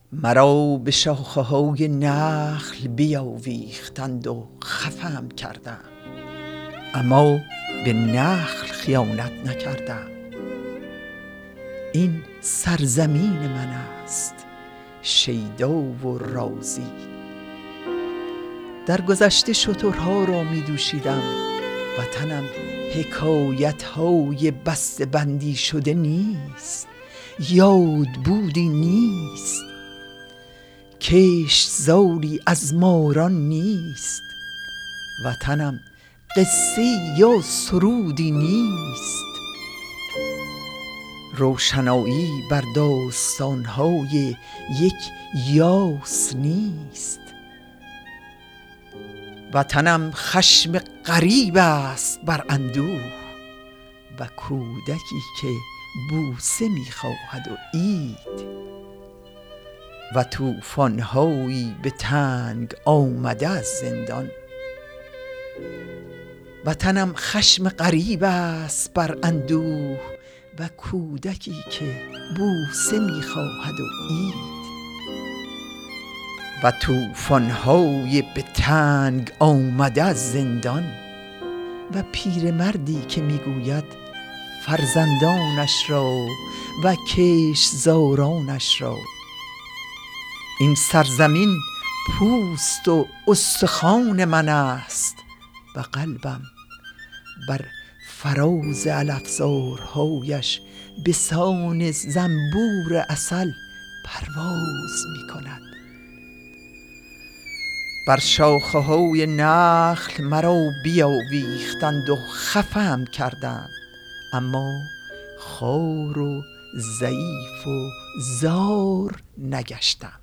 مرا به شاخه های نخل بیاویختند و خفم کردند، اما به نخل خیانت نکردم. این سرزمین من است، شیدا و رازی. در گذشته شترها را می دوشیدم، وطنم حکایت های بسته بندی شده نیست، یاد بودی نیست، کشتزاری از ماران نیست. وطنم قصه یا سرودی نیست، روشنایی بر داستانهای یک یاس نیست. وطنم خشم غریب است بر اندوه، و کودکی که بوسه می‌خواهد و عید، و طوفان‌هایی به تنگ آمده از زندان. وطنم خشم غریب است بر اندوه، و کودکی که بوسه می‌خواهد و عید، و طوفان‌های به تنگ آمده از زندان. و پیرمردی که میگوید فرزندانش را و کشتزارانش را، این سرزمین پوست و استخوان من است، و قلبم بر فراز علفزارهایش به سان زنبور عسل پرواز می کند. بر شاخه های نخل مرا بیاویختند و خفم کردند، اما خوار و ضعیف و زار نگشتم.